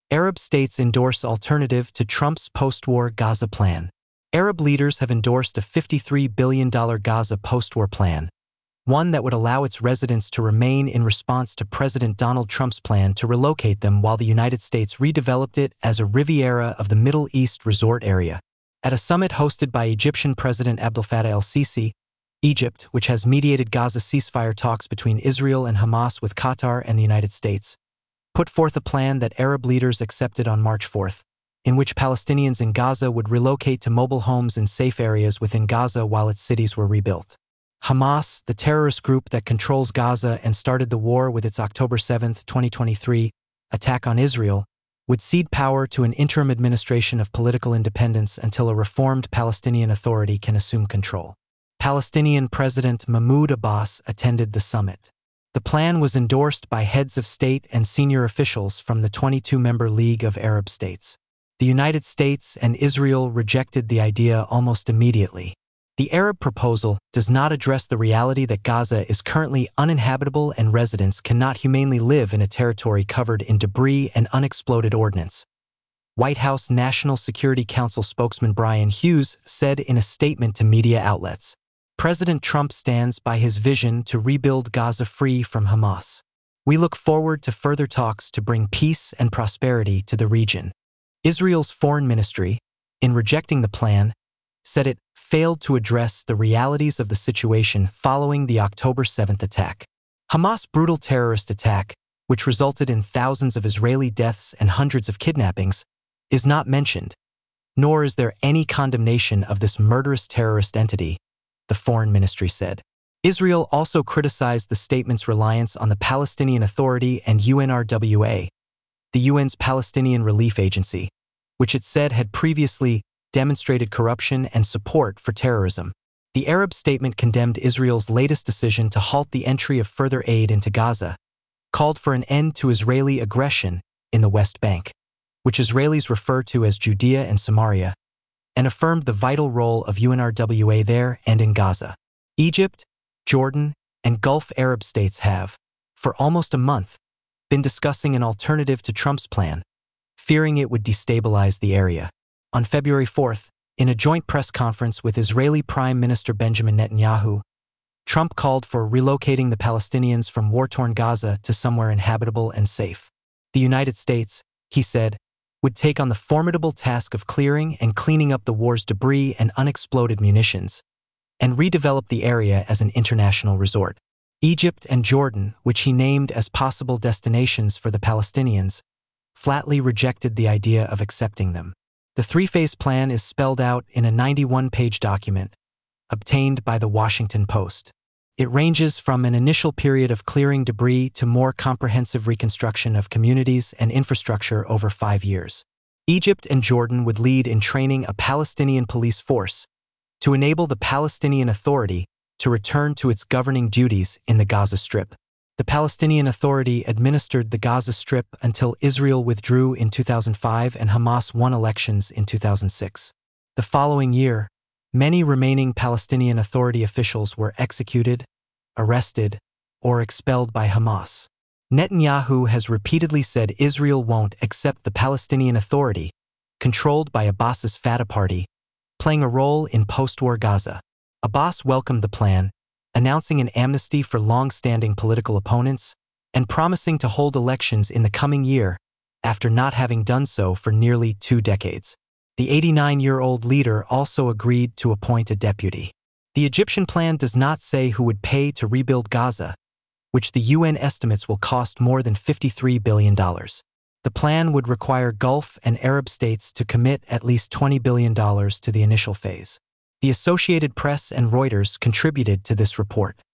Arab states endorse alternative to Trump's post-war Gaza plan. Arab leaders have endorsed a $53 billion Gaza post-war plan, one that would allow its residents to remain in response to President Donald Trump's plan to relocate them while the United States redeveloped it as a Riviera of the Middle East resort area. At a summit hosted by Egyptian President Abdel Fattah el-Sisi, Egypt, which has mediated Gaza ceasefire talks between Israel and Hamas with Qatar and the United States, put forth a plan that Arab leaders accepted on March 4, in which Palestinians in Gaza would relocate to mobile homes in safe areas within Gaza while its cities were rebuilt. Hamas, the terrorist group that controls Gaza and started the war with its October 7, 2023, attack on Israel, would cede power to an interim administration of political independence until a reformed Palestinian Authority can assume control. Palestinian President Mahmoud Abbas attended the summit. The plan was endorsed by heads of state and senior officials from the 22-member League of Arab States. The United States and Israel rejected the idea almost immediately. The Arab proposal does not address the reality that Gaza is currently uninhabitable and residents cannot humanely live in a territory covered in debris and unexploded ordnance. White House National Security Council spokesman Brian Hughes said in a statement to media outlets, "President Trump stands by his vision to rebuild Gaza free from Hamas. We look forward to further talks to bring peace and prosperity to the region." Israel's foreign ministry, in rejecting the plan, said it failed to address the realities of the situation following the October 7 attack. Hamas' brutal terrorist attack, which resulted in thousands of Israeli deaths and hundreds of kidnappings, is not mentioned, nor is there any condemnation of this murderous terrorist entity, the foreign ministry said. Israel also criticized the statement's reliance on the Palestinian Authority and UNRWA, the UN's Palestinian Relief Agency, which it said had previously demonstrated corruption and support for terrorism. The Arab statement condemned Israel's latest decision to halt the entry of further aid into Gaza, called for an end to Israeli aggression in the West Bank, which Israelis refer to as Judea and Samaria, and affirmed the vital role of UNRWA there and in Gaza. Egypt, Jordan, and Gulf Arab states have, for almost a month, been discussing an alternative to Trump's plan, fearing it would destabilize the area. On February 4, in a joint press conference with Israeli Prime Minister Benjamin Netanyahu, Trump called for relocating the Palestinians from war-torn Gaza to somewhere inhabitable and safe. The United States, he said, would take on the formidable task of clearing and cleaning up the war's debris and unexploded munitions, and redevelop the area as an international resort. Egypt and Jordan, which he named as possible destinations for the Palestinians, flatly rejected the idea of accepting them. The three-phase plan is spelled out in a 91-page document, obtained by The Washington Post. It ranges from an initial period of clearing debris to more comprehensive reconstruction of communities and infrastructure over 5 years. Egypt and Jordan would lead in training a Palestinian police force to enable the Palestinian Authority to return to its governing duties in the Gaza Strip. The Palestinian Authority administered the Gaza Strip until Israel withdrew in 2005 and Hamas won elections in 2006. The following year, many remaining Palestinian Authority officials were executed, arrested, or expelled by Hamas. Netanyahu has repeatedly said Israel won't accept the Palestinian Authority, controlled by Abbas's Fatah Party, playing a role in post-war Gaza. Abbas welcomed the plan, announcing an amnesty for long-standing political opponents and promising to hold elections in the coming year after not having done so for nearly 2 decades. The 89-year-old leader also agreed to appoint a deputy. The Egyptian plan does not say who would pay to rebuild Gaza, which the UN estimates will cost more than $53 billion. The plan would require Gulf and Arab states to commit at least $20 billion to the initial phase. The Associated Press and Reuters contributed to this report.